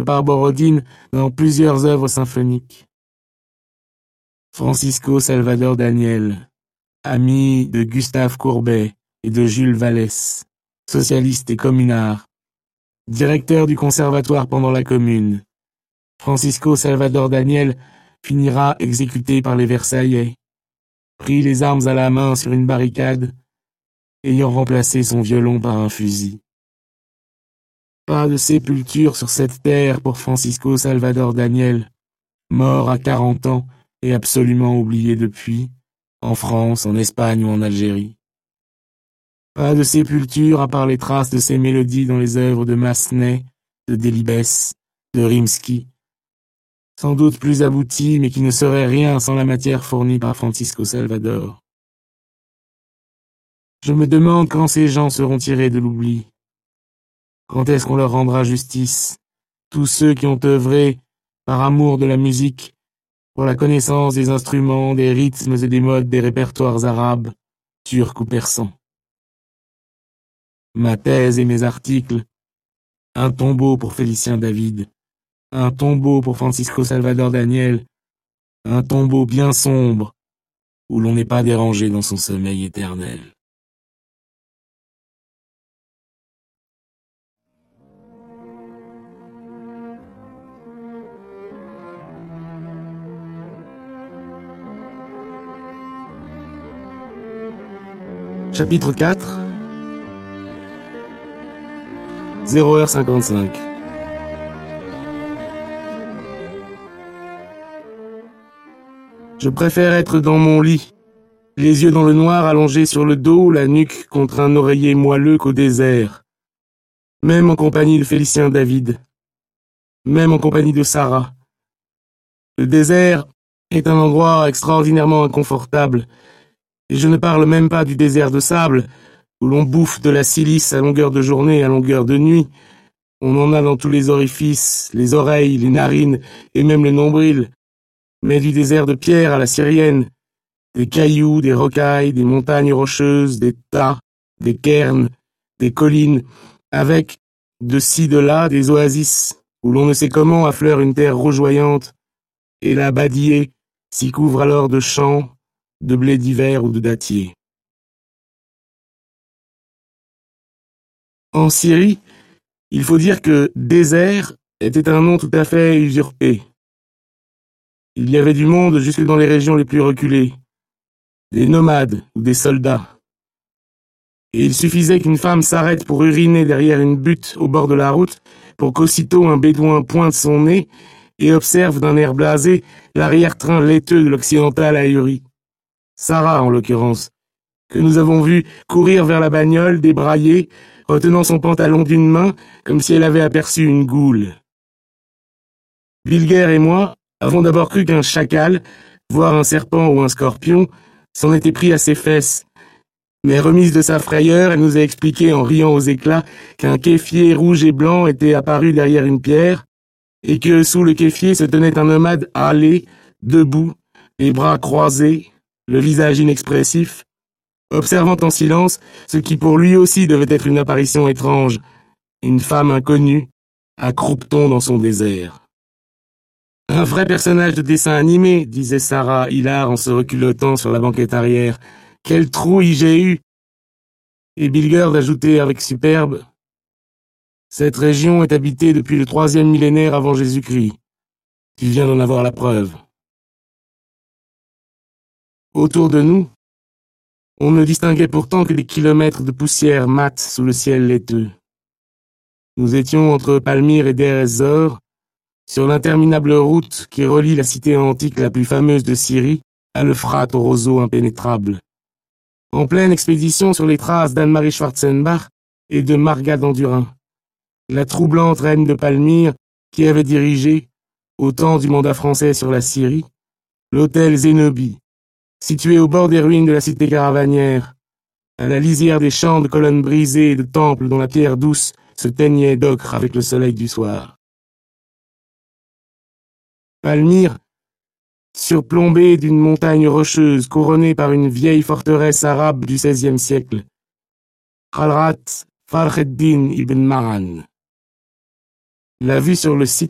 par Borodine dans plusieurs œuvres symphoniques. Francisco Salvador Daniel, ami de Gustave Courbet et de Jules Vallès, socialiste et communard, directeur du conservatoire pendant la Commune. Francisco Salvador Daniel finira exécuté par les Versaillais, prit les armes à la main sur une barricade, ayant remplacé son violon par un fusil. Pas de sépulture sur cette terre pour Francisco Salvador Daniel, mort à 40 ans et absolument oublié depuis, en France, en Espagne ou en Algérie. Pas de sépulture à part les traces de ses mélodies dans les œuvres de Massenet, de Delibes, de Rimsky, sans doute plus abouties, mais qui ne seraient rien sans la matière fournie par Francisco Salvador. Je me demande quand ces gens seront tirés de l'oubli. Quand est-ce qu'on leur rendra justice, tous ceux qui ont œuvré, par amour de la musique, pour la connaissance des instruments, des rythmes et des modes des répertoires arabes, turcs ou persans. Ma thèse et mes articles, un tombeau pour Félicien David, un tombeau pour Francisco Salvador Daniel, un tombeau bien sombre, où l'on n'est pas dérangé dans son sommeil éternel. Chapitre 4 0h55. Je préfère être dans mon lit, les yeux dans le noir allongés sur le dos, la nuque contre un oreiller moelleux qu'au désert. Même en compagnie de Félicien David. Même en compagnie de Sarah. Le désert est un endroit extraordinairement inconfortable, et je ne parle même pas du désert de sable, où l'on bouffe de la silice à longueur de journée et à longueur de nuit. On en a dans tous les orifices, les oreilles, les narines et même le nombril. Mais du désert de pierre à la syrienne, des cailloux, des rocailles, des montagnes rocheuses, des tas, des cairns, des collines, avec, de ci de là, des oasis, où l'on ne sait comment affleure une terre rougeoyante, et la Badié s'y couvre alors de champs, de blé d'hiver ou de dattier. En Syrie, il faut dire que désert était un nom tout à fait usurpé. Il y avait du monde jusque dans les régions les plus reculées, des nomades ou des soldats. Et il suffisait qu'une femme s'arrête pour uriner derrière une butte au bord de la route pour qu'aussitôt un bédouin pointe son nez et observe d'un air blasé l'arrière-train laiteux de l'occidental ahuri. Sarah, en l'occurrence, que nous avons vu courir vers la bagnole, débraillée, retenant son pantalon d'une main, comme si elle avait aperçu une goule. Bilger et moi avons d'abord cru qu'un chacal, voire un serpent ou un scorpion, s'en était pris à ses fesses. Mais remise de sa frayeur, elle nous a expliqué en riant aux éclats qu'un kéfier rouge et blanc était apparu derrière une pierre, et que sous le kéfier se tenait un nomade hâlé, debout, les bras croisés, le visage inexpressif, observant en silence ce qui pour lui aussi devait être une apparition étrange, une femme inconnue, à croupe-t-on dans son désert. Un vrai personnage de dessin animé, disait Sarah, hilar en se reculottant sur la banquette arrière. Quelle trouille j'ai eue! Et Bilger d'ajouter avec superbe, cette région est habitée depuis le 3e millénaire avant Jésus-Christ. Tu viens d'en avoir la preuve. Autour de nous, on ne distinguait pourtant que des kilomètres de poussière mate sous le ciel laiteux. Nous étions entre Palmyre et Deir ez-Zor, sur l'interminable route qui relie la cité antique la plus fameuse de Syrie à l'Euphrate au roseau impénétrable. En pleine expédition sur les traces d'Anne-Marie Schwarzenbach et de Marga Dandurin, la troublante reine de Palmyre qui avait dirigé, au temps du mandat français sur la Syrie, l'hôtel Zénobie, situé au bord des ruines de la cité caravanière, à la lisière des champs de colonnes brisées et de temples dont la pierre douce se teignait d'ocre avec le soleil du soir. Palmyre, surplombée d'une montagne rocheuse couronnée par une vieille forteresse arabe du XVIe siècle, Khalrat Farheddin ibn Maran. La vue sur le site